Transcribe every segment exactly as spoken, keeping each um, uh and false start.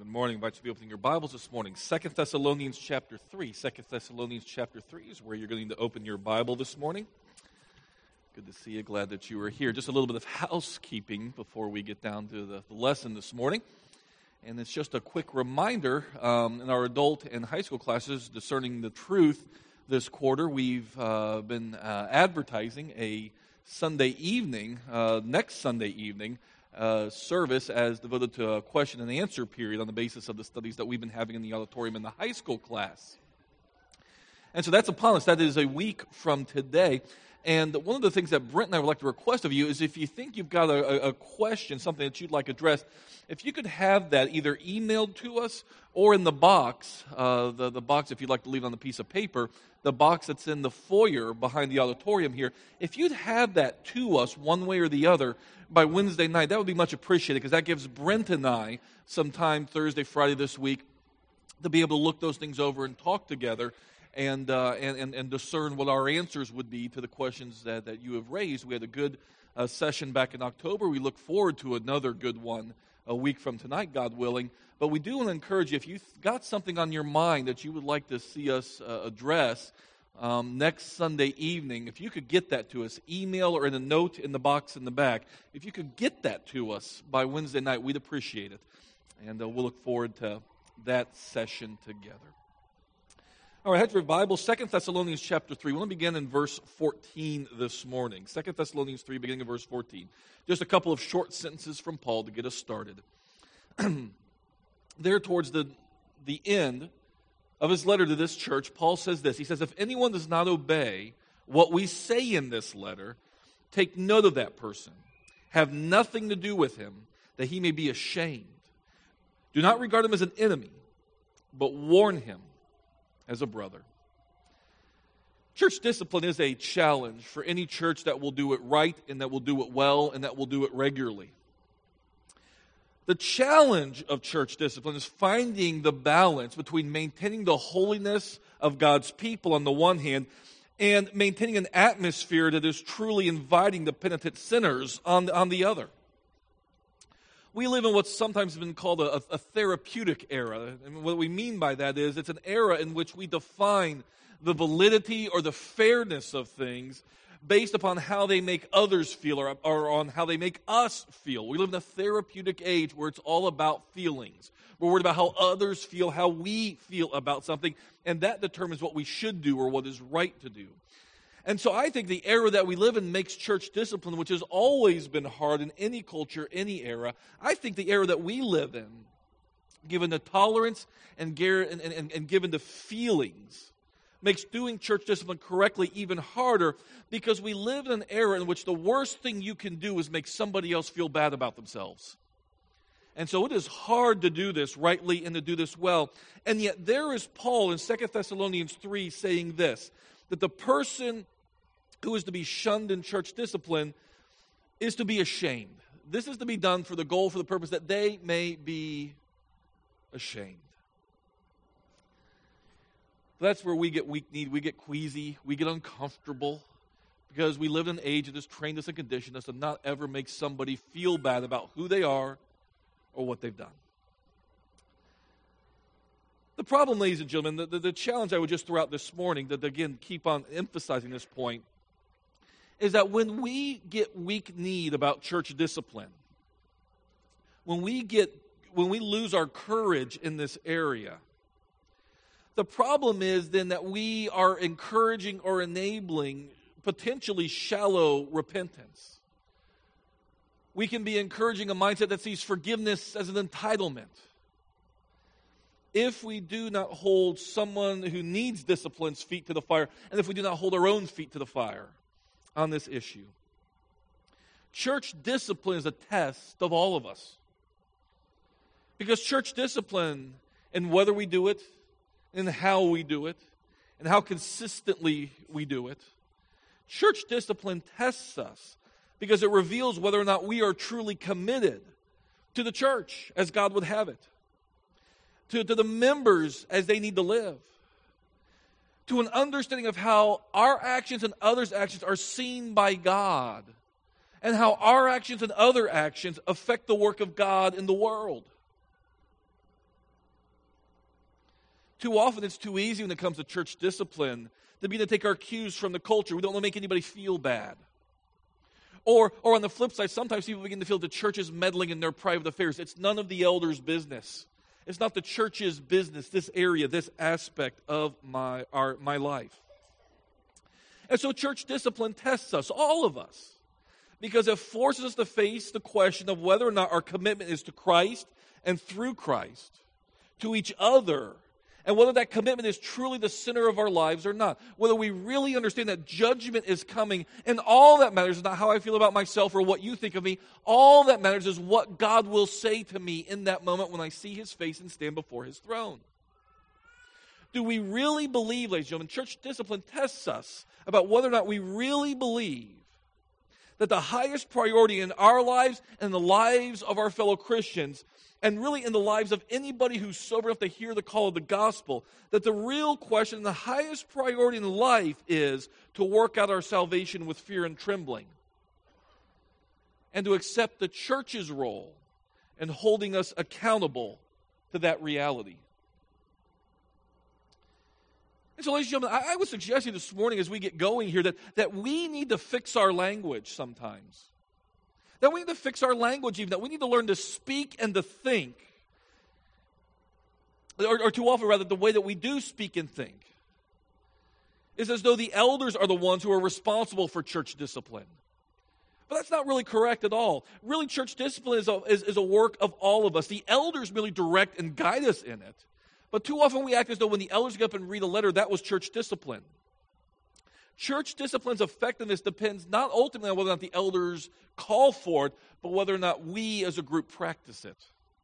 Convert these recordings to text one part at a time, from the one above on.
Good morning. I invite you to be opening your Bibles this morning. Second Thessalonians chapter three. Second Thessalonians chapter three is where you're going to open your Bible this morning. Good to see you. Glad that you are here. Just a little bit of housekeeping before we get down to the, the lesson this morning. And it's just a quick reminder, um, in our adult and high school classes, Discerning the Truth, this quarter, we've uh, been uh, advertising a Sunday evening, uh, next Sunday evening, Uh, service as devoted to a question and answer period on the basis of the studies that we've been having in the auditorium in the high school class. And so that's upon us. That is a week from today. And one of the things that Brent and I would like to request of you is if you think you've got a, a question, something that you'd like addressed, if you could have that either emailed to us or in the box, uh, the, the box if you'd like to leave it on a piece of paper, the box that's in the foyer behind the auditorium here, if you'd have that to us one way or the other by Wednesday night, that would be much appreciated because that gives Brent and I some time Thursday, Friday this week to be able to look those things over and talk together and uh, and, and, and discern what our answers would be to the questions that, that you have raised. We had a good uh, session back in October. We look forward to another good one a week from tonight, God willing. But we do want to encourage you, if you've got something on your mind that you would like to see us uh, address um, next Sunday evening, if you could get that to us, email or in a note in the box in the back, if you could get that to us by Wednesday night, we'd appreciate it. And uh, we'll look forward to that session together. All right, head to your Bible, Second Thessalonians chapter three. We want to begin in verse fourteen this morning. Second Thessalonians three, beginning of verse fourteen. Just a couple of short sentences from Paul to get us started. There towards the, the end of his letter to this church, Paul says this. He says, if anyone does not obey what we say in this letter, take note of that person. Have nothing to do with him, that he may be ashamed. Do not regard him as an enemy, but warn him as a brother. Church discipline is a challenge for any church that will do it right and that will do it well and that will do it regularly. The challenge of church discipline is finding the balance between maintaining the holiness of God's people on the one hand and maintaining an atmosphere that is truly inviting the penitent sinners on the, on the other. We live in what's sometimes been called a, a therapeutic era. And what we mean by that is it's an era in which we define the validity or the fairness of things based upon how they make others feel or, or on how they make us feel. We live in a therapeutic age where it's all about feelings. We're worried about how others feel, how we feel about something, and that determines what we should do or what is right to do. And so I think the era that we live in makes church discipline, which has always been hard in any culture, any era. I think the era that we live in, given the tolerance and, and, and, and given the feelings, makes doing church discipline correctly even harder because we live in an era in which the worst thing you can do is make somebody else feel bad about themselves. And so it is hard to do this rightly and to do this well. And yet there is Paul in Second Thessalonians three saying this, that the person who is to be shunned in church discipline is to be ashamed. This is to be done for the goal, for the purpose that they may be ashamed. That's where we get weak-kneed, we get queasy, we get uncomfortable because we live in an age that has trained us and conditioned us to not ever make somebody feel bad about who they are or what they've done. The problem, ladies and gentlemen, the, the, the challenge I would just throw out this morning, that again keep on emphasizing this point, is that when we get weak-kneed about church discipline, when we get when we lose our courage in this area, the problem is then that we are encouraging or enabling potentially shallow repentance. We can be encouraging a mindset that sees forgiveness as an entitlement. If we do not hold someone who needs discipline's feet to the fire, and if we do not hold our own feet to the fire on this issue. Church discipline is a test of all of us. Because church discipline, and whether we do it, and how we do it, and how consistently we do it, church discipline tests us because it reveals whether or not we are truly committed to the church as God would have it, to, to the members as they need to live, to an understanding of how our actions and others' actions are seen by God, and how our actions and other actions affect the work of God in the world. Too often it's too easy when it comes to church discipline to begin to take our cues from the culture. We don't want to make anybody feel bad. Or, or on the flip side, sometimes people begin to feel the church is meddling in their private affairs. It's none of the elders' business. It's not the church's business, this area, this aspect of my, our, my life. And so church discipline tests us, all of us, because it forces us to face the question of whether or not our commitment is to Christ and through Christ, to each other, and whether that commitment is truly the center of our lives or not. Whether we really understand that judgment is coming, and all that matters is not how I feel about myself or what you think of me. All that matters is what God will say to me in that moment when I see His face and stand before His throne. Do we really believe, ladies and gentlemen, church discipline tests us about whether or not we really believe that the highest priority in our lives and the lives of our fellow Christians, and really in the lives of anybody who's sober enough to hear the call of the gospel, that the real question, the highest priority in life is to work out our salvation with fear and trembling, and to accept the church's role in holding us accountable to that reality. And so, ladies and gentlemen, I, I would suggest to you this morning as we get going here that, that we need to fix our language sometimes. That we need to fix our language even, that we need to learn to speak and to think. Or, or too often, rather, the way that we do speak and think is as though the elders are the ones who are responsible for church discipline. But that's not really correct at all. Really, church discipline is a, is, is a work of all of us. The elders merely direct and guide us in it. But too often we act as though when the elders get up and read a letter, that was church discipline. Church discipline's effectiveness depends not ultimately on whether or not the elders call for it, but whether or not we as a group practice it.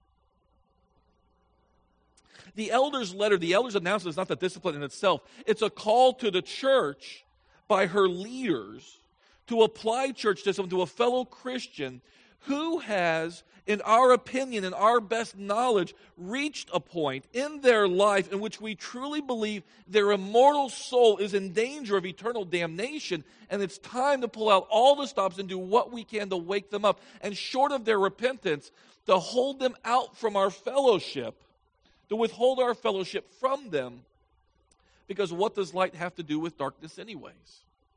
The elders' letter, the elders' announcement is not the discipline in itself. It's a call to the church by her leaders to apply church discipline to a fellow Christian who has, in our opinion, in our best knowledge, reached a point in their life in which we truly believe their immortal soul is in danger of eternal damnation, and it's time to pull out all the stops and do what we can to wake them up, and short of their repentance, to hold them out from our fellowship, to withhold our fellowship from them, because what does light have to do with darkness anyways?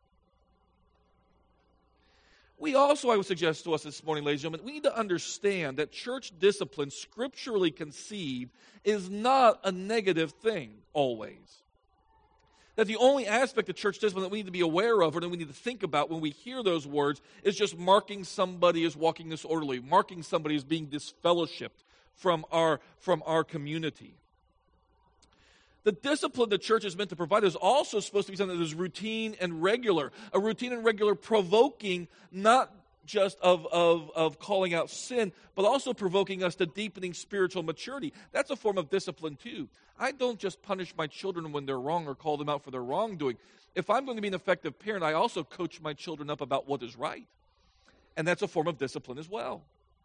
We also, I would suggest to us this morning, ladies and gentlemen, we need to understand that church discipline, scripturally conceived, is not a negative thing always. That the only aspect of church discipline that we need to be aware of or that we need to think about when we hear those words is just marking somebody as walking disorderly, marking somebody as being disfellowshipped from our, from our community. The discipline the church is meant to provide is also supposed to be something that is routine and regular. A routine and regular provoking, not just of, of, of calling out sin, but also provoking us to deepening spiritual maturity. That's a form of discipline too. I don't just punish my children when they're wrong or call them out for their wrongdoing. If I'm going to be an effective parent, I also coach my children up about what is right. And that's a form of discipline as well.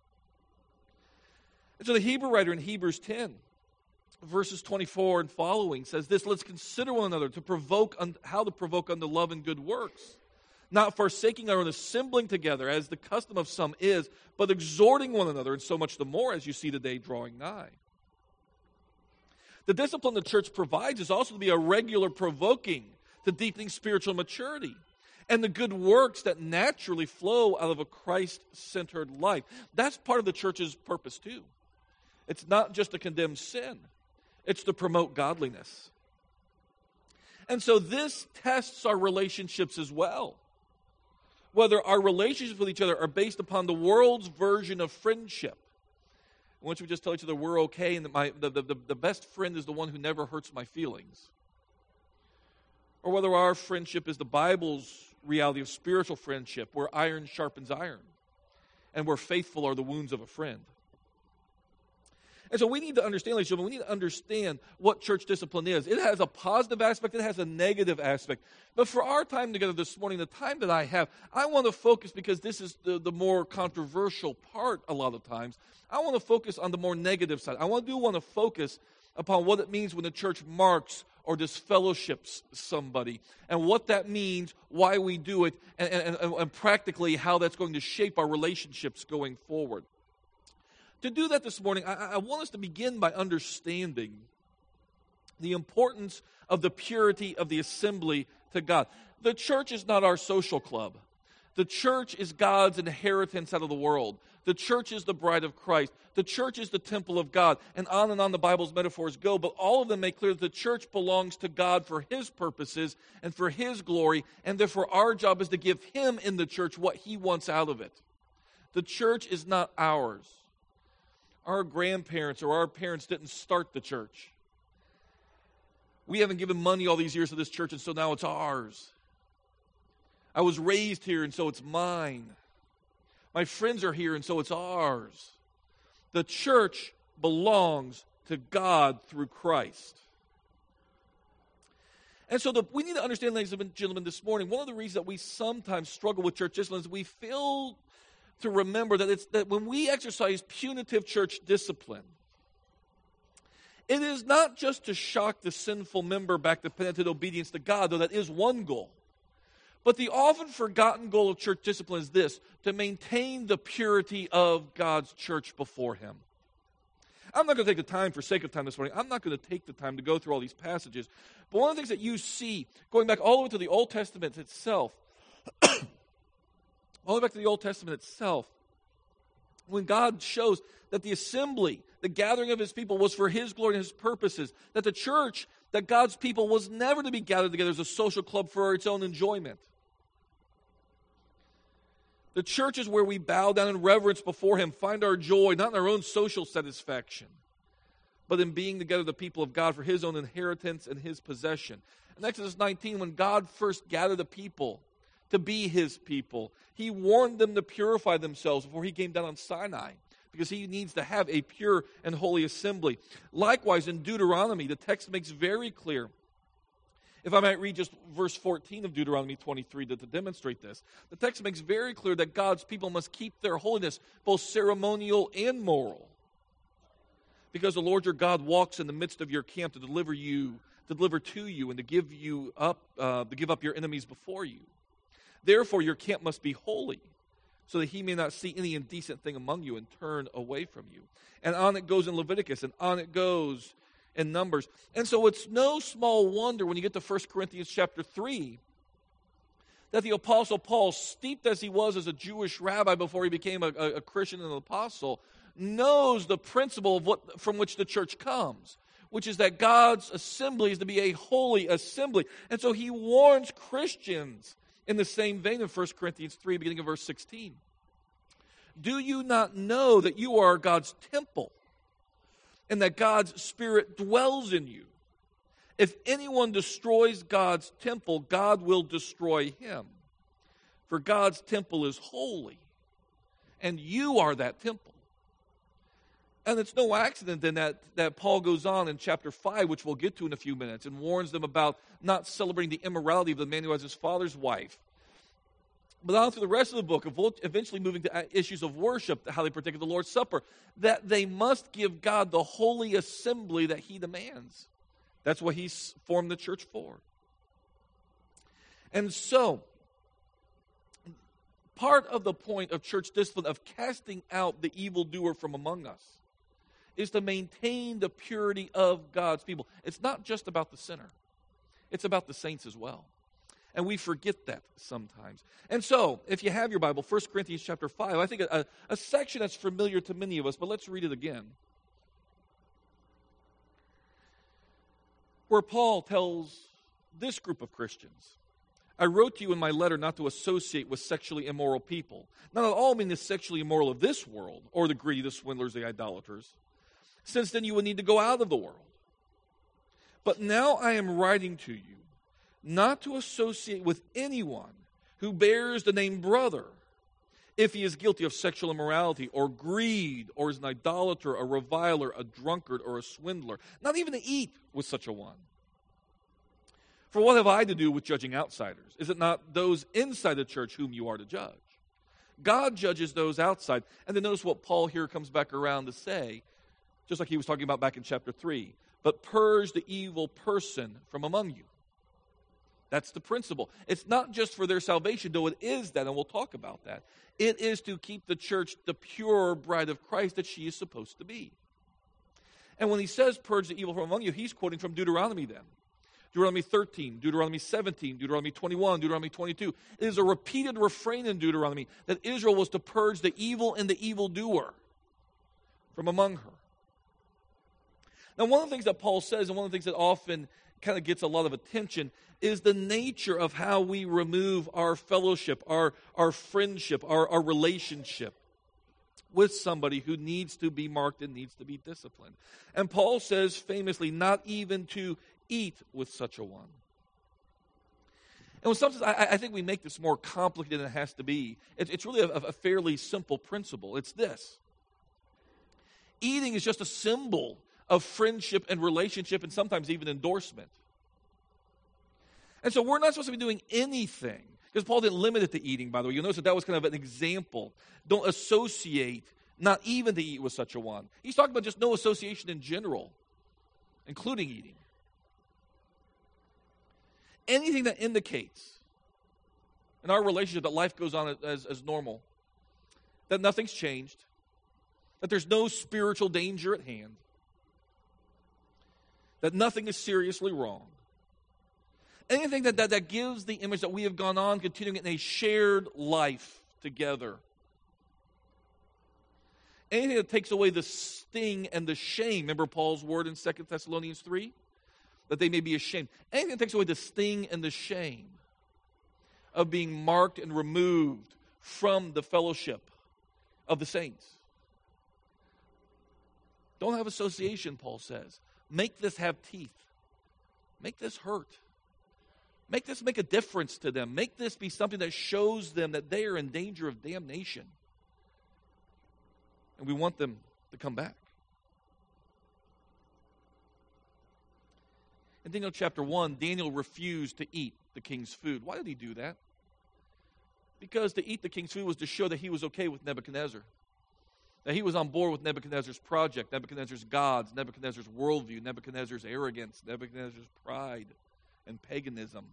And so the Hebrew writer in Hebrews ten, verses twenty-four and following says this: let's consider one another to provoke un- how to provoke unto love and good works, not forsaking our own assembling together as the custom of some is, but exhorting one another, and so much the more as you see the day drawing nigh. The discipline the church provides is also to be a regular provoking to deepening spiritual maturity and the good works that naturally flow out of a Christ-centered life. That's part of the church's purpose too. It's not just to condemn sin. It's to promote godliness. And so this tests our relationships as well. Whether our relationships with each other are based upon the world's version of friendship, in which we just tell each other we're okay and that my, the, the, the best friend is the one who never hurts my feelings. Or whether our friendship is the Bible's reality of spiritual friendship, where iron sharpens iron, and where faithful are the wounds of a friend. And so we need to understand, ladies and gentlemen, we need to understand what church discipline is. It has a positive aspect, it has a negative aspect. But for our time together this morning, the time that I have, I want to focus, because this is the, the more controversial part a lot of times, I want to focus on the more negative side. I want to do want to focus upon what it means when the church marks or disfellowships somebody, and what that means, why we do it, and, and, and, and practically how that's going to shape our relationships going forward. To do that this morning, I, I want us to begin by understanding the importance of the purity of the assembly to God. The church is not our social club. The church is God's inheritance out of the world. The church is the bride of Christ. The church is the temple of God. And on and on the Bible's metaphors go, but all of them make clear that the church belongs to God for His purposes and for His glory, and therefore our job is to give Him in the church what He wants out of it. The church is not ours. Our grandparents or our parents didn't start the church. We haven't given money all these years to this church, and so now it's ours. I was raised here, and so it's mine. My friends are here, and so it's ours. The church belongs to God through Christ. And so the, we need to understand, ladies and gentlemen, this morning, one of the reasons that we sometimes struggle with church discipline is we fail to remember that it's that when we exercise punitive church discipline, it is not just to shock the sinful member back to penitent obedience to God, though that is one goal. But the often forgotten goal of church discipline is this: to maintain the purity of God's church before Him. I'm not going to take the time for sake of time this morning. I'm not going to take the time to go through all these passages. But one of the things that you see, going back all the way to the Old Testament itself, all the way back to the Old Testament itself, when God shows that the assembly, the gathering of His people, was for His glory and His purposes, that the church, that God's people, was never to be gathered together as a social club for its own enjoyment. The church is where we bow down in reverence before Him, find our joy, not in our own social satisfaction, but in being together the people of God for His own inheritance and His possession. In Exodus nineteen, when God first gathered the people to be His people, He warned them to purify themselves before He came down on Sinai, because He needs to have a pure and holy assembly. Likewise, in Deuteronomy, the text makes very clear. If I might read just verse fourteen of Deuteronomy twenty-three to, to demonstrate this. The text makes very clear that God's people must keep their holiness, both ceremonial and moral, because the Lord your God walks in the midst of your camp to deliver you, to deliver to you, and to give you up, uh, to give up your enemies before you. Therefore, your camp must be holy, so that He may not see any indecent thing among you and turn away from you. And on it goes in Leviticus, and on it goes in Numbers. And so it's no small wonder when you get to First Corinthians chapter three that the Apostle Paul, steeped as he was as a Jewish rabbi before he became a, a, a Christian and an apostle, knows the principle of what from which the church comes, which is that God's assembly is to be a holy assembly. And so he warns Christians in the same vein in First Corinthians three, beginning of verse sixteen. Do you not know that you are God's temple, and that God's Spirit dwells in you? If anyone destroys God's temple, God will destroy him. For God's temple is holy, and you are that temple. And it's no accident then that, that Paul goes on in chapter five, which we'll get to in a few minutes, and warns them about not celebrating the immorality of the man who has his father's wife. But on through the rest of the book, eventually moving to issues of worship, how they partake of the Lord's Supper, that they must give God the holy assembly that He demands. That's what He's formed the church for. And so, part of the point of church discipline, of casting out the evildoer from among us, is to maintain the purity of God's people. It's not just about the sinner. It's about the saints as well. And we forget that sometimes. And so, if you have your Bible, First Corinthians chapter five, I think a, a section that's familiar to many of us, but let's read it again. Where Paul tells this group of Christians, I wrote to you in my letter not to associate with sexually immoral people. Not at all mean the sexually immoral of this world, or the greedy, the swindlers, the idolaters, since then you would need to go out of the world. But now I am writing to you, not to associate with anyone who bears the name brother, if he is guilty of sexual immorality or greed, or is an idolater, a reviler, a drunkard, or a swindler. Not even to eat with such a one. For what have I to do with judging outsiders? Is it not those inside the church whom you are to judge? God judges those outside. And then notice what Paul here comes back around to say, just like he was talking about back in chapter three. But purge the evil person from among you. That's the principle. It's not just for their salvation, though it is that, and we'll talk about that. It is to keep the church the pure bride of Christ that she is supposed to be. And when he says purge the evil from among you, he's quoting from Deuteronomy then. Deuteronomy thirteen, Deuteronomy seventeen, Deuteronomy twenty-one, Deuteronomy twenty-two. It is a repeated refrain in Deuteronomy that Israel was to purge the evil and the evildoer from among her. Now, one of the things that Paul says, and one of the things that often kind of gets a lot of attention, is the nature of how we remove our fellowship, our, our friendship, our, our relationship with somebody who needs to be marked and needs to be disciplined. And Paul says famously, not even to eat with such a one. And sometimes I, I think we make this more complicated than it has to be. It, it's really a, a fairly simple principle. It's this. Eating is just a symbol of friendship and relationship and sometimes even endorsement. And so we're not supposed to be doing anything, because Paul didn't limit it to eating, by the way. You'll notice that that was kind of an example. Don't associate, not even to eat with such a one. He's talking about just no association in general, including eating. Anything that indicates in our relationship that life goes on as, as normal, that nothing's changed, that there's no spiritual danger at hand, that nothing is seriously wrong. Anything that, that, that gives the image that we have gone on continuing in a shared life together. Anything that takes away the sting and the shame. Remember Paul's word in Second Thessalonians three? That they may be ashamed. Anything that takes away the sting and the shame of being marked and removed from the fellowship of the saints. Don't have association, Paul says. Make this have teeth. Make this hurt. Make this make a difference to them. Make this be something that shows them that they are in danger of damnation. And we want them to come back. In Daniel chapter one, Daniel refused to eat the king's food. Why did he do that? Because to eat the king's food was to show that he was okay with Nebuchadnezzar. That he was on board with Nebuchadnezzar's project, Nebuchadnezzar's gods, Nebuchadnezzar's worldview, Nebuchadnezzar's arrogance, Nebuchadnezzar's pride and paganism.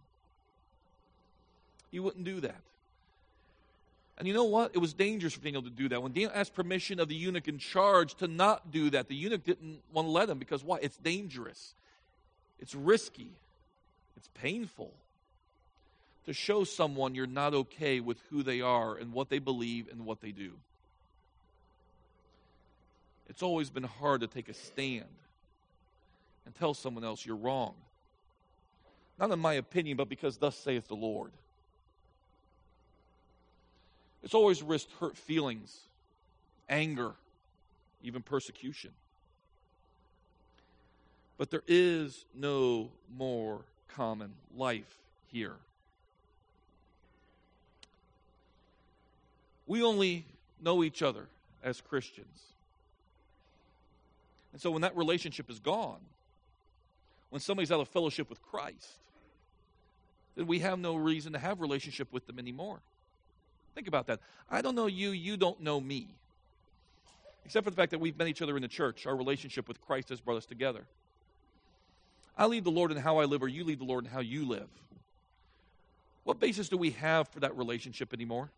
He wouldn't do that. And you know what? It was dangerous for Daniel to do that. When Daniel asked permission of the eunuch in charge to not do that, the eunuch didn't want to let him because why? It's dangerous. It's risky. It's painful to show someone you're not okay with who they are and what they believe and what they do. It's always been hard to take a stand and tell someone else you're wrong. Not in my opinion, but because thus saith the Lord. It's always risked hurt feelings, anger, even persecution. But there is no more common life here. We only know each other as Christians. And so when that relationship is gone, when somebody's out of fellowship with Christ, then we have no reason to have relationship with them anymore. Think about that. I don't know you, you don't know me. Except for the fact that we've met each other in the church. Our relationship with Christ has brought us together. I lead the Lord in how I live, or you lead the Lord in how you live. What basis do we have for that relationship anymore?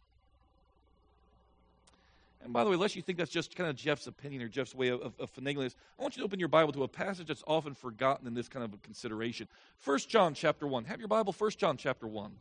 And by the way, unless you think that's just kind of Jeff's opinion or Jeff's way of, of, of finagling this, I want you to open your Bible to a passage that's often forgotten in this kind of a consideration. First John chapter one. Have your Bible, First John chapter one.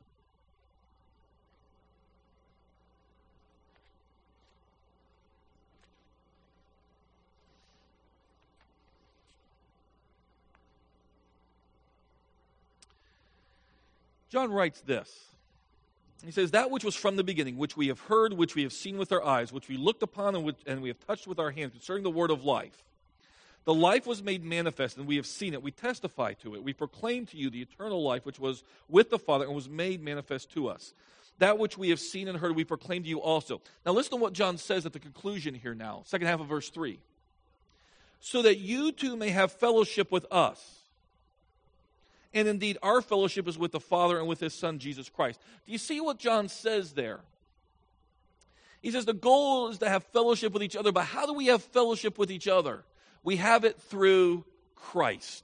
John writes this. He says, that which was from the beginning, which we have heard, which we have seen with our eyes, which we looked upon and, which, and we have touched with our hands concerning the word of life. The life was made manifest, and we have seen it. We testify to it. We proclaim to you the eternal life which was with the Father and was made manifest to us. That which we have seen and heard, we proclaim to you also. Now listen to what John says at the conclusion here now, second half of verse three. So that you too may have fellowship with us. And indeed, our fellowship is with the Father and with His Son, Jesus Christ. Do you see what John says there? He says the goal is to have fellowship with each other, but how do we have fellowship with each other? We have it through Christ.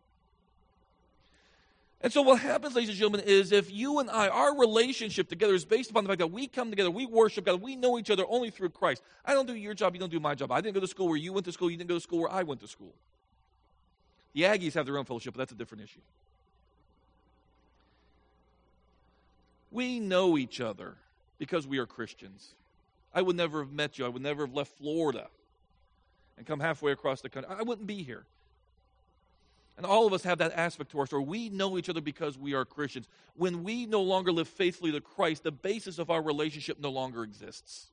And so what happens, ladies and gentlemen, is if you and I, our relationship together is based upon the fact that we come together, we worship God, we know each other only through Christ. I don't do your job, you don't do my job. I didn't go to school where you went to school, you didn't go to school where I went to school. The Aggies have their own fellowship, but that's a different issue. We know each other because we are Christians. I would never have met you. I would never have left Florida and come halfway across the country. I wouldn't be here. And all of us have that aspect to our story. We know each other because we are Christians. When we no longer live faithfully to Christ, the basis of our relationship no longer exists.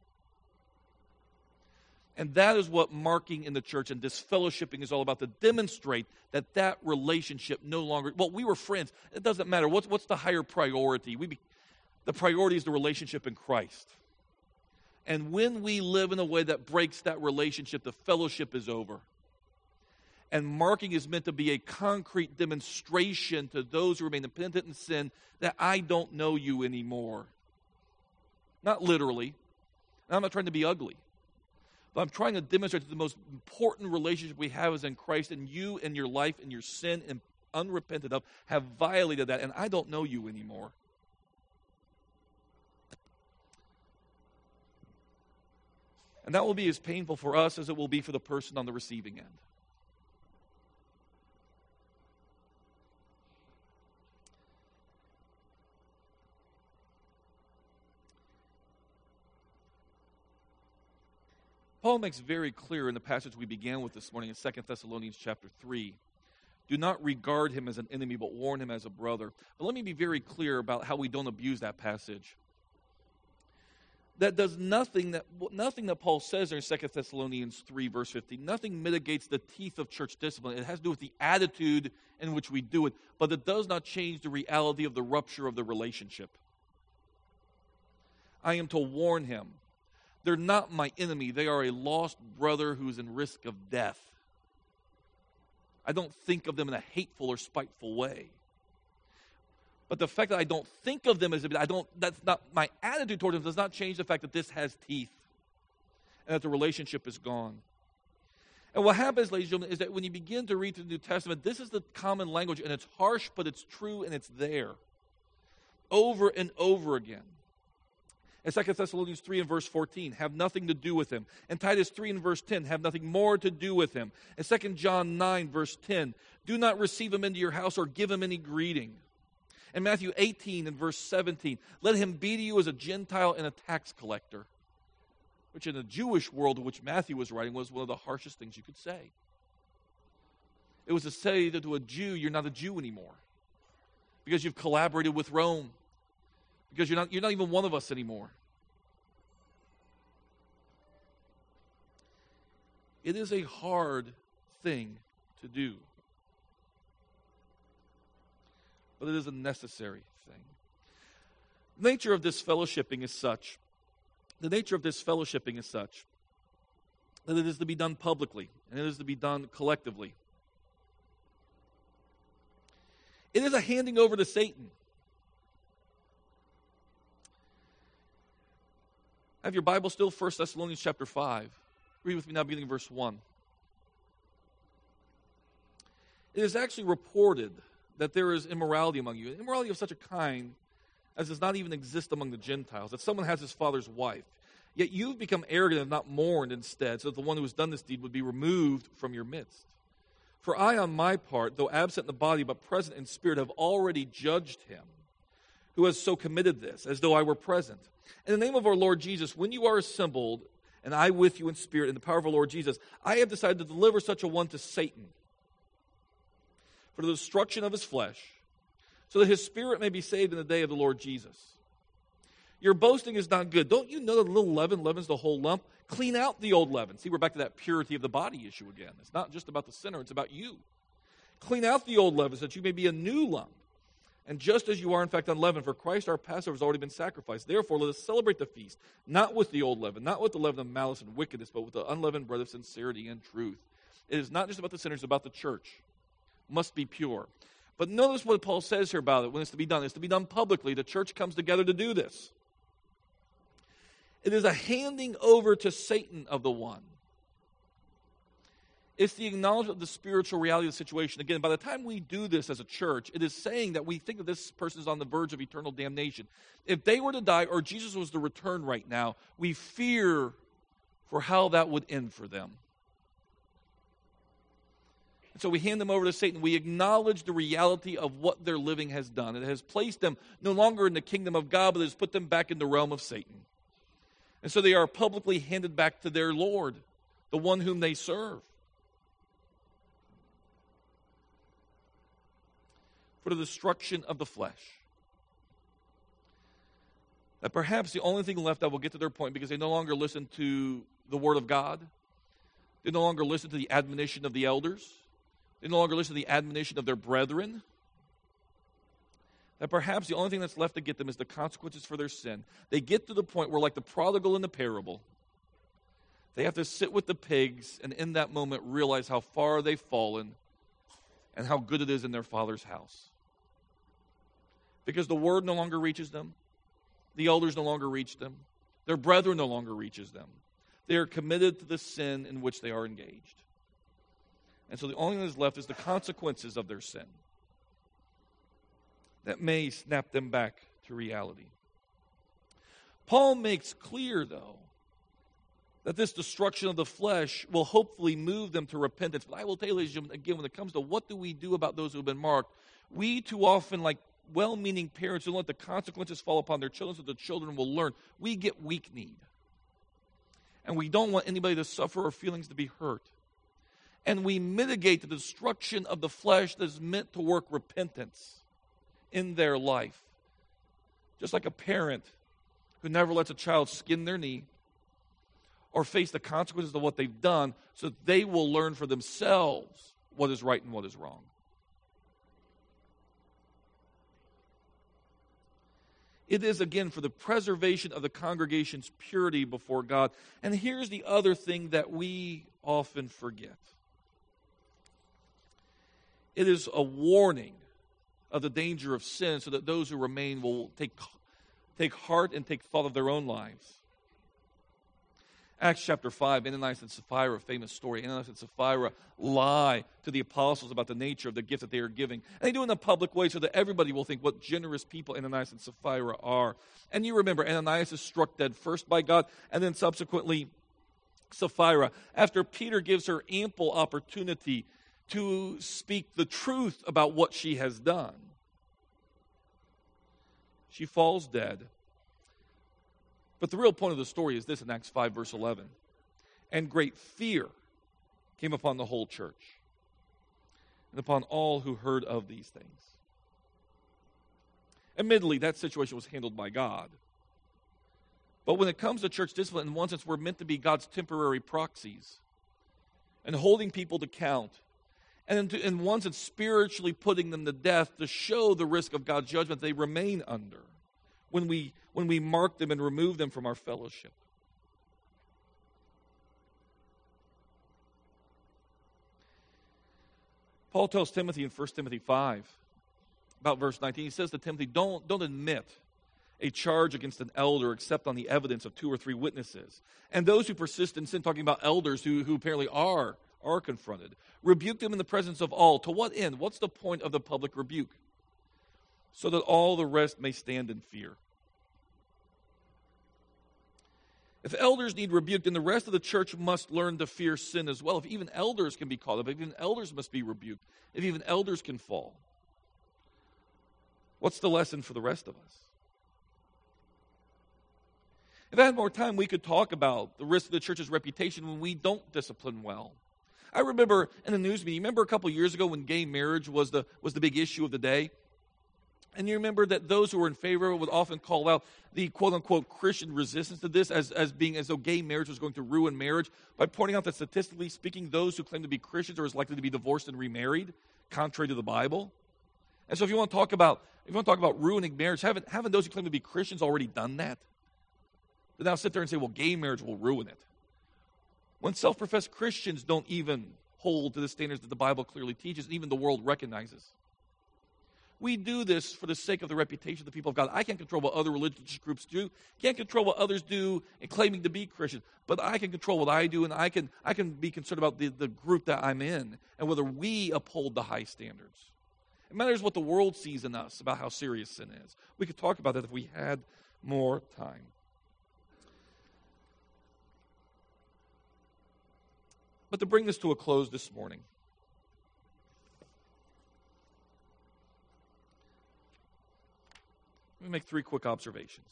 And that is what marking in the church and disfellowshipping is all about, to demonstrate that that relationship no longer, well, we were friends. It doesn't matter. What's, what's the higher priority? We be, the priority is the relationship in Christ. And when we live in a way that breaks that relationship, the fellowship is over. And marking is meant to be a concrete demonstration to those who remain impenitent in sin that I don't know you anymore. Not literally. And I'm not trying to be ugly. But I'm trying to demonstrate that the most important relationship we have is in Christ, and you and your life and your sin and unrepented of have violated that, and I don't know you anymore. And that will be as painful for us as it will be for the person on the receiving end. Paul makes very clear in the passage we began with this morning in Second Thessalonians chapter three, do not regard him as an enemy, but warn him as a brother. But let me be very clear about how we don't abuse that passage. That does nothing that nothing that Paul says there in Second Thessalonians three, verse fifteen, nothing mitigates the teeth of church discipline. It has to do with the attitude in which we do it, but it does not change the reality of the rupture of the relationship. I am to warn him. They're not my enemy. They are a lost brother who's in risk of death. I don't think of them in a hateful or spiteful way. But the fact that I don't think of them as a, I don't, that's not, my attitude toward them does not change the fact that this has teeth and that the relationship is gone. And what happens, ladies and gentlemen, is that when you begin to read through the New Testament, this is the common language, and it's harsh, but it's true, and it's there. Over and over again. In Second Thessalonians three and verse fourteen, have nothing to do with him. In Titus three and verse ten, have nothing more to do with him. In Second John nine verse ten, do not receive him into your house or give him any greeting. In Matthew eighteen and verse seventeen, let him be to you as a Gentile and a tax collector. Which in the Jewish world in which Matthew was writing was one of the harshest things you could say. It was to say that to a Jew, you're not a Jew anymore. Because you've collaborated with Rome. Because you're not, you're not even one of us anymore. It is a hard thing to do. But it is a necessary thing. The nature of this fellowshipping is such, the nature of this fellowshipping is such that it is to be done publicly and it is to be done collectively. It is a handing over to Satan. Have your Bible still? First Thessalonians chapter five. Read with me now, beginning verse one. It is actually reported that there is immorality among you, immorality of such a kind as does not even exist among the Gentiles, that someone has his father's wife. Yet you've become arrogant and not mourned instead, so that the one who has done this deed would be removed from your midst. For I, on my part, though absent in the body but present in spirit, have already judged him who has so committed this, as though I were present. In the name of our Lord Jesus, when you are assembled, and I with you in spirit, in the power of our Lord Jesus, I have decided to deliver such a one to Satan for the destruction of his flesh, so that his spirit may be saved in the day of the Lord Jesus. Your boasting is not good. Don't you know that a little leaven leavens the whole lump? Clean out the old leaven. See, we're back to that purity of the body issue again. It's not just about the sinner, it's about you. Clean out the old leaven so that you may be a new lump. And just as you are, in fact, unleavened, for Christ our Passover has already been sacrificed. Therefore, let us celebrate the feast, not with the old leaven, not with the leaven of malice and wickedness, but with the unleavened bread of sincerity and truth. It is not just about the sinners, it's about the church. Must be pure. But notice what Paul says here about it when it's to be done. It's to be done publicly. The church comes together to do this. It is a handing over to Satan of the one. It's the acknowledgement of the spiritual reality of the situation. Again, by the time we do this as a church, it is saying that we think that this person is on the verge of eternal damnation. If they were to die or Jesus was to return right now, we fear for how that would end for them. And so we hand them over to Satan. We acknowledge the reality of what their living has done. It has placed them no longer in the kingdom of God, but it has put them back in the realm of Satan. And so they are publicly handed back to their Lord, the one whom they serve. For the destruction of the flesh. That perhaps the only thing left, I will get to their point, because they no longer listen to the word of God. They no longer listen to the admonition of the elders. They no longer listen to the admonition of their brethren. That perhaps the only thing that's left to get them is the consequences for their sin. They get to the point where, like the prodigal in the parable, they have to sit with the pigs and in that moment realize how far they've fallen and how good it is in their Father's house. Because the word no longer reaches them. The elders no longer reach them. Their brethren no longer reaches them. They are committed to the sin in which they are engaged. And so the only thing that's left is the consequences of their sin that may snap them back to reality. Paul makes clear, though, that this destruction of the flesh will hopefully move them to repentance. But I will tell you, ladies and gentlemen, again, when it comes to what do we do about those who have been marked, we too often, like well-meaning parents who let the consequences fall upon their children so the children will learn, we get weak-kneed. And we don't want anybody to suffer or feelings to be hurt. And we mitigate the destruction of the flesh that is meant to work repentance in their life. Just like a parent who never lets a child skin their knee or face the consequences of what they've done so that they will learn for themselves what is right and what is wrong. It is, again, for the preservation of the congregation's purity before God. And here's the other thing that we often forget. It is a warning of the danger of sin so that those who remain will take, take heart and take thought of their own lives. Acts chapter five, Ananias and Sapphira, a famous story. Ananias and Sapphira lie to the apostles about the nature of the gift that they are giving. And they do it in a public way so that everybody will think what generous people Ananias and Sapphira are. And you remember, Ananias is struck dead first by God, and then subsequently Sapphira. After Peter gives her ample opportunity to speak the truth about what she has done, she falls dead. But the real point of the story is this in Acts five, verse eleven. And great fear came upon the whole church and upon all who heard of these things. Admittedly, that situation was handled by God. But when it comes to church discipline, in one sense, we're meant to be God's temporary proxies and holding people to count. And in, in one sense, spiritually putting them to death to show the risk of God's judgment they remain under when we, when we mark them and remove them from our fellowship. Paul tells Timothy in First Timothy five, about verse nineteen, he says to Timothy, don't, don't admit a charge against an elder except on the evidence of two or three witnesses. And those who persist in sin, talking about elders who, who apparently are, are confronted, rebuke them in the presence of all. To what end? What's the point of the public rebuke? So that all the rest may stand in fear. If elders need rebuke, then the rest of the church must learn to fear sin as well. If even elders can be called up, if even elders must be rebuked, if even elders can fall, what's the lesson for the rest of us? If I had more time, we could talk about the risk of the church's reputation when we don't discipline well. I remember in the news meeting, remember a couple years ago when gay marriage was the, was the big issue of the day? And you remember that those who were in favor of it would often call out the quote-unquote Christian resistance to this as, as being as though gay marriage was going to ruin marriage by pointing out that statistically speaking, those who claim to be Christians are as likely to be divorced and remarried, contrary to the Bible. And so if you want to talk about if you want to talk about ruining marriage, haven't, haven't those who claim to be Christians already done that? They now sit there and say, well, gay marriage will ruin it. When self-professed Christians don't even hold to the standards that the Bible clearly teaches, and even the world recognizes. We do this for the sake of the reputation of the people of God. I can't control what other religious groups do. Can't control what others do in claiming to be Christian. But I can control what I do, and I can I can be concerned about the, the group that I'm in and whether we uphold the high standards. It matters what the world sees in us about how serious sin is. We could talk about that if we had more time. But to bring this to a close this morning, make three quick observations.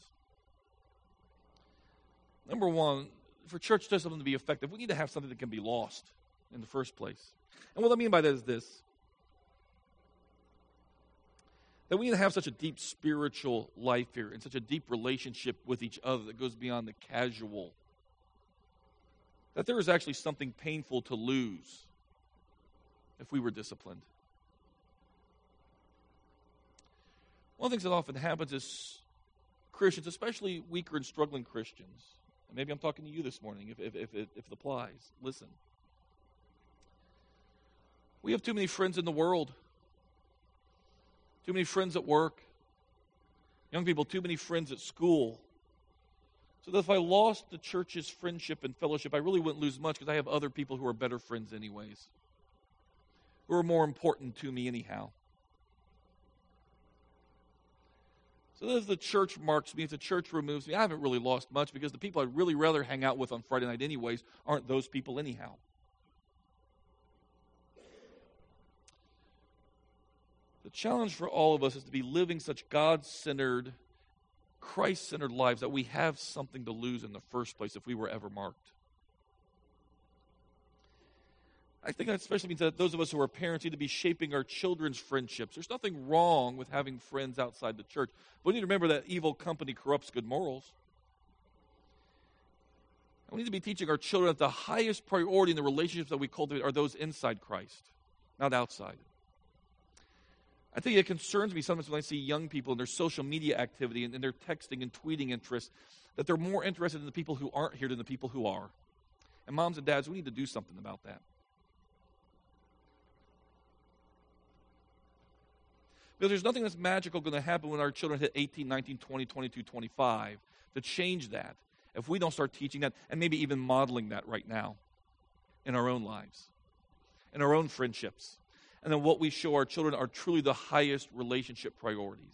Number one, for church to have something to be effective, we need to have something that can be lost in the first place. And what I mean by that is this: that we need to have such a deep spiritual life here and such a deep relationship with each other that goes beyond the casual, that there is actually something painful to lose if we were disciplined. One of the things that often happens is Christians, especially weaker and struggling Christians, and maybe I'm talking to you this morning if, if, if, if it applies, listen. We have too many friends in the world, too many friends at work, young people, too many friends at school. So that if I lost the church's friendship and fellowship, I really wouldn't lose much because I have other people who are better friends anyways, who are more important to me anyhow. So as the church marks me, if the church removes me, I haven't really lost much because the people I'd really rather hang out with on Friday night anyways aren't those people anyhow. The challenge for all of us is to be living such God-centered, Christ-centered lives that we have something to lose in the first place if we were ever marked. I think that especially means that those of us who are parents need to be shaping our children's friendships. There's nothing wrong with having friends outside the church, but we need to remember that evil company corrupts good morals. And we need to be teaching our children that the highest priority in the relationships that we cultivate are those inside Christ, not outside. I think it concerns me sometimes when I see young people in their social media activity and in their texting and tweeting interests, that they're more interested in the people who aren't here than the people who are. And moms and dads, we need to do something about that. Because there's nothing that's magical going to happen when our children hit eighteen, nineteen, twenty, twenty-two, twenty-five to change that if we don't start teaching that and maybe even modeling that right now in our own lives, in our own friendships. And then what we show our children are truly the highest relationship priorities.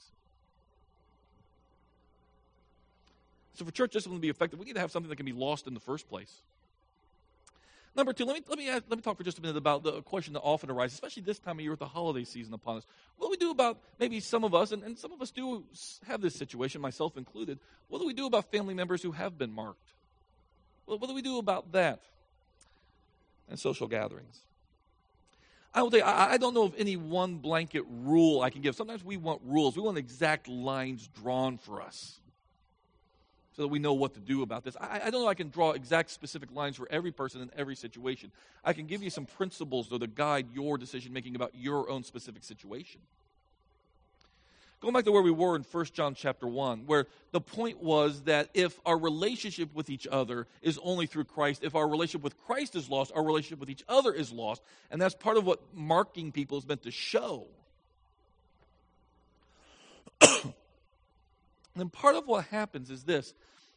So for church discipline to be effective, we need to have something that can be lost in the first place. Number two, let me let me ask, let me talk for just a minute about the question that often arises, especially this time of year with the holiday season upon us. What do we do about maybe some of us, and, and some of us do have this situation, myself included, what do we do about family members who have been marked? What, what do we do about that and social gatherings? I will tell you, I, I don't know of any one blanket rule I can give. Sometimes we want rules. We want exact lines drawn for us so that we know what to do about this. I, I don't know I can draw exact specific lines for every person in every situation. I can give you some principles, though, to guide your decision-making about your own specific situation. Going back to where we were in First John chapter one, where the point was that if our relationship with each other is only through Christ, if our relationship with Christ is lost, our relationship with each other is lost. And that's part of what marking people is meant to show. And part of what happens is this: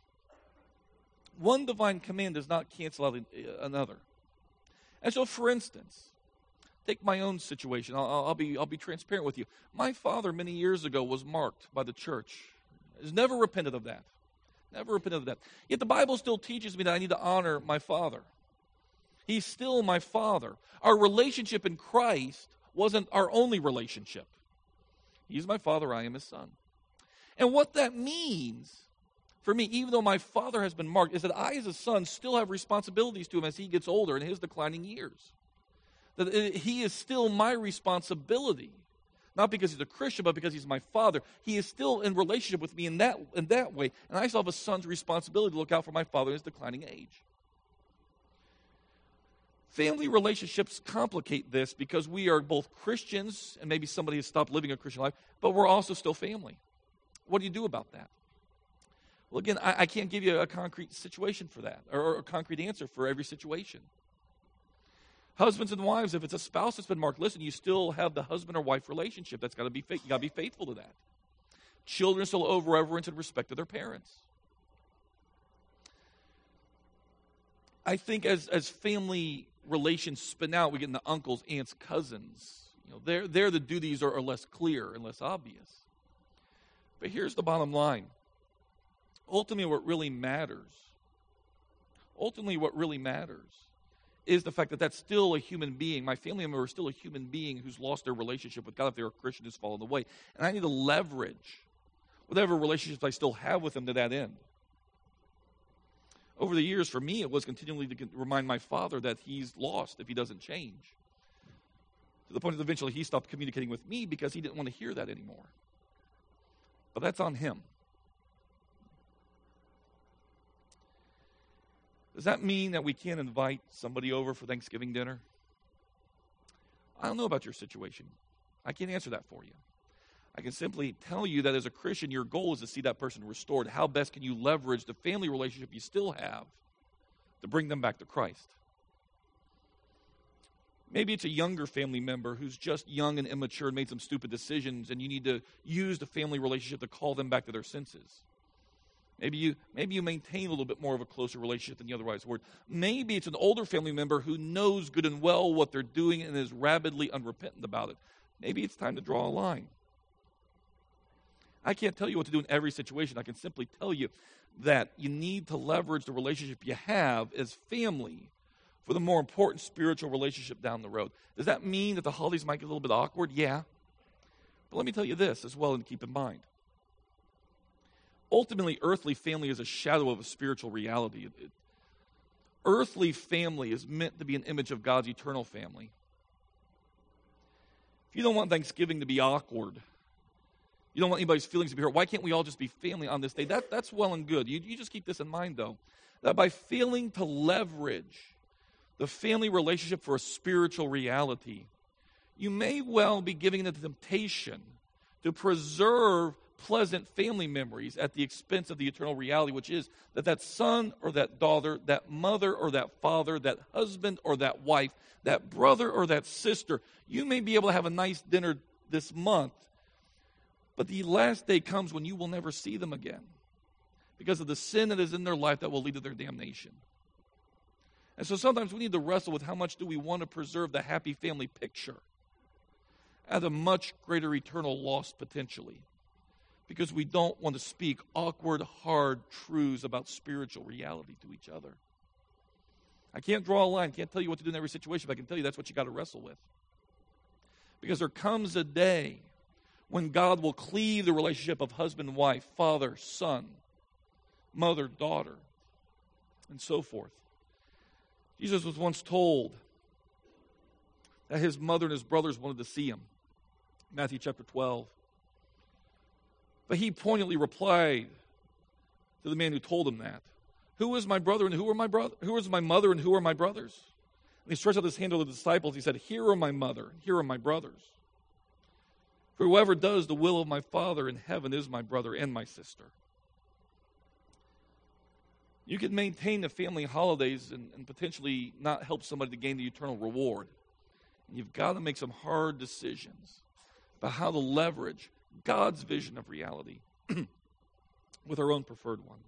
one divine command does not cancel out another. And so, for instance, take my own situation. I'll, I'll be I'll be transparent with you. My father, many years ago, was marked by the church. Has never repented of that. Never repented of that. Yet the Bible still teaches me that I need to honor my father. He's still my father. Our relationship in Christ wasn't our only relationship. He's my father, I am his son. And what that means for me, even though my father has been marked, is that I as a son still have responsibilities to him as he gets older in his declining years. That he is still my responsibility. Not because he's a Christian, but because he's my father. He is still in relationship with me in that, in that way. And I still have a son's responsibility to look out for my father in his declining age. Family relationships complicate this because we are both Christians, and maybe somebody has stopped living a Christian life, but we're also still family. What do you do about that? Well, again, I, I can't give you a concrete situation for that, or, or a concrete answer for every situation. Husbands and wives, if it's a spouse that's been marked, listen, you still have the husband or wife relationship. That's got to be you got to be faithful to that. Children still owe reverence and respect to their parents. I think as as family relations spin out, we get into uncles, aunts, cousins. You know, there there the duties are, are less clear and less obvious. But here's the bottom line. Ultimately, what really matters, ultimately what really matters is the fact that that's still a human being. My family member is still a human being who's lost their relationship with God if they're a Christian who's fallen away. And I need to leverage whatever relationships I still have with them to that end. Over the years, for me, it was continually to remind my father that he's lost if he doesn't change. To the point that eventually he stopped communicating with me because he didn't want to hear that anymore. But that's on him. Does that mean that we can't invite somebody over for Thanksgiving dinner? I don't know about your situation. I can't answer that for you. I can simply tell you that as a Christian, your goal is to see that person restored. How best can you leverage the family relationship you still have to bring them back to Christ? Maybe it's a younger family member who's just young and immature and made some stupid decisions, and you need to use the family relationship to call them back to their senses. Maybe you, maybe you maintain a little bit more of a closer relationship than you otherwise would. Maybe it's an older family member who knows good and well what they're doing and is rabidly unrepentant about it. Maybe it's time to draw a line. I can't tell you what to do in every situation. I can simply tell you that you need to leverage the relationship you have as family for the more important spiritual relationship down the road. Does that mean that the holidays might get a little bit awkward? Yeah. But let me tell you this as well, and keep in mind. Ultimately, earthly family is a shadow of a spiritual reality. It, it, earthly family is meant to be an image of God's eternal family. If you don't want Thanksgiving to be awkward, you don't want anybody's feelings to be hurt, why can't we all just be family on this day? That, that's well and good. You, you just keep this in mind, though, that by failing to leverage the family relationship for a spiritual reality, you may well be giving the temptation to preserve pleasant family memories at the expense of the eternal reality, which is that that son or that daughter, that mother or that father, that husband or that wife, that brother or that sister, you may be able to have a nice dinner this month, but the last day comes when you will never see them again because of the sin that is in their life that will lead to their damnation. And so sometimes we need to wrestle with how much do we want to preserve the happy family picture at a much greater eternal loss potentially, because we don't want to speak awkward, hard truths about spiritual reality to each other. I can't draw a line, can't tell you what to do in every situation, but I can tell you that's what you got to wrestle with. Because there comes a day when God will cleave the relationship of husband, wife, father, son, mother, daughter, and so forth. Jesus was once told that his mother and his brothers wanted to see him. Matthew chapter twelve. But he poignantly replied to the man who told him that, "Who is my brother and who are my brother? Who is my mother and who are my brothers?" And he stretched out his hand to the disciples. He said, "Here are my mother, and here are my brothers. For whoever does the will of my Father in heaven is my brother and my sister." You can maintain the family holidays and, and potentially not help somebody to gain the eternal reward. And you've got to make some hard decisions about how to leverage God's vision of reality with our own preferred one.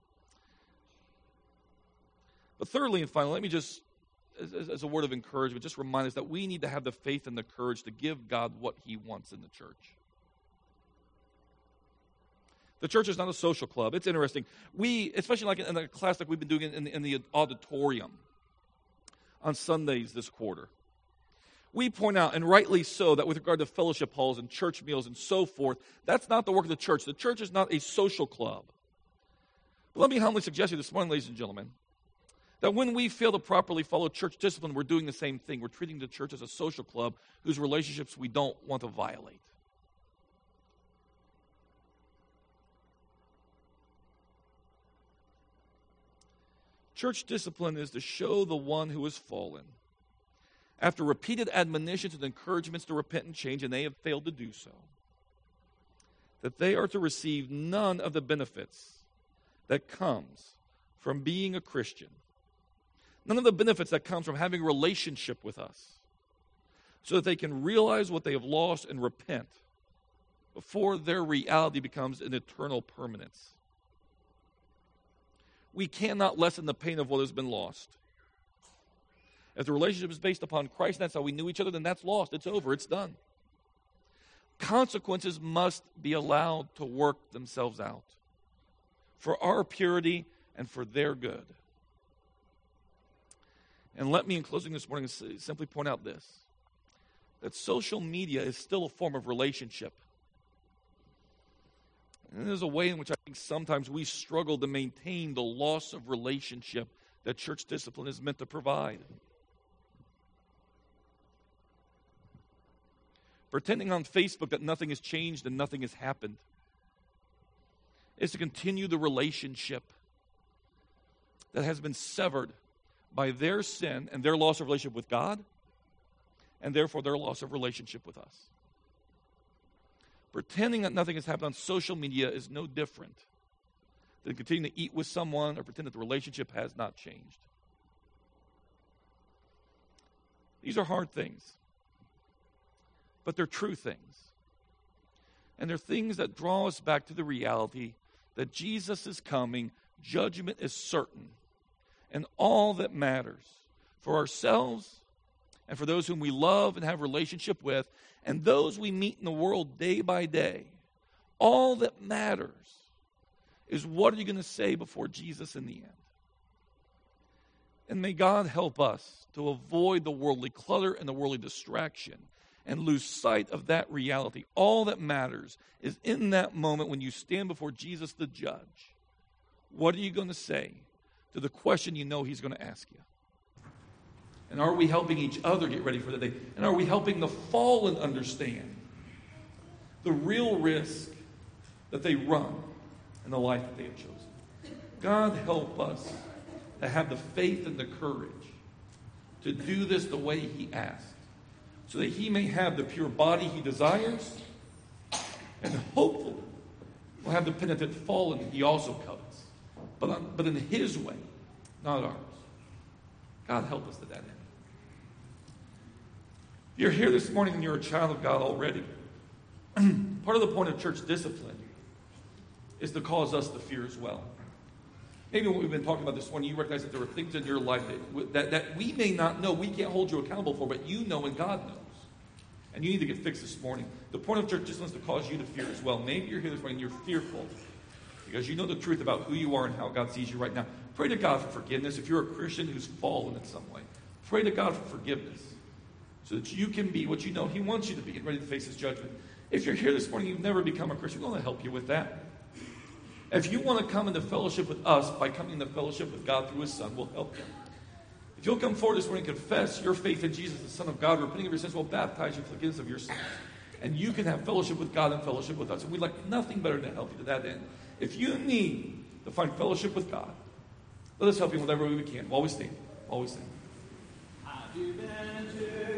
But thirdly and finally, let me just, as, as a word of encouragement, just remind us that we need to have the faith and the courage to give God what he wants in the church. The church is not a social club. It's interesting. We, especially like in a class like we've been doing in, in, in the auditorium on Sundays this quarter, we point out, and rightly so, that with regard to fellowship halls and church meals and so forth, that's not the work of the church. The church is not a social club. But let me humbly suggest to you this morning, ladies and gentlemen, that when we fail to properly follow church discipline, we're doing the same thing. We're treating the church as a social club whose relationships we don't want to violate. Church discipline is to show the one who has fallen, after repeated admonitions and encouragements to repent and change, and they have failed to do so, that they are to receive none of the benefits that comes from being a Christian, none of the benefits that comes from having a relationship with us, so that they can realize what they have lost and repent before their reality becomes an eternal permanence. We cannot lessen the pain of what has been lost. If the relationship is based upon Christ, and that's how we knew each other, then that's lost. It's over. It's done. Consequences must be allowed to work themselves out for our purity and for their good. And let me, in closing this morning, simply point out this, that social media is still a form of relationship. And there's a way in which I think sometimes we struggle to maintain the loss of relationship that church discipline is meant to provide. Pretending on Facebook that nothing has changed and nothing has happened is to continue the relationship that has been severed by their sin and their loss of relationship with God, and therefore their loss of relationship with us. Pretending that nothing has happened on social media is no different than continuing to eat with someone or pretend that the relationship has not changed. These are hard things, but they're true things. And they're things that draw us back to the reality that Jesus is coming, judgment is certain, and all that matters for ourselves and for those whom we love and have relationship with, and those we meet in the world day by day, all that matters is what are you going to say before Jesus in the end? And may God help us to avoid the worldly clutter and the worldly distraction and lose sight of that reality. All that matters is in that moment when you stand before Jesus the judge, what are you going to say to the question you know he's going to ask you? And are we helping each other get ready for the day? And are we helping the fallen understand the real risk that they run in the life that they have chosen? God help us to have the faith and the courage to do this the way he asked, so that he may have the pure body he desires, and hopefully will have the penitent fallen he also covets, but, on, but in his way, not ours. God help us to that end. If you're here this morning and you're a child of God already, part of the point of church discipline is to cause us to fear as well. Maybe what we've been talking about this morning, you recognize that there are things in your life that, that, that we may not know, we can't hold you accountable for, but you know and God knows. And you need to get fixed this morning. The point of church discipline is to cause you to fear as well. Maybe you're here this morning and you're fearful because you know the truth about who you are and how God sees you right now. Pray to God for forgiveness. If you're a Christian who's fallen in some way, pray to God for forgiveness so that you can be what you know he wants you to be and ready to face his judgment. If you're here this morning, you've never become a Christian, we want to help you with that. If you want to come into fellowship with us by coming into fellowship with God through his Son, we'll help you. If you'll come forward this morning and confess your faith in Jesus, the Son of God, repenting of your sins, we'll baptize you for forgiveness of your sins. And you can have fellowship with God and fellowship with us. And we'd like nothing better to help you to that end. If you need to find fellowship with God, let us help you in whatever way we can. While we stand. While we stand.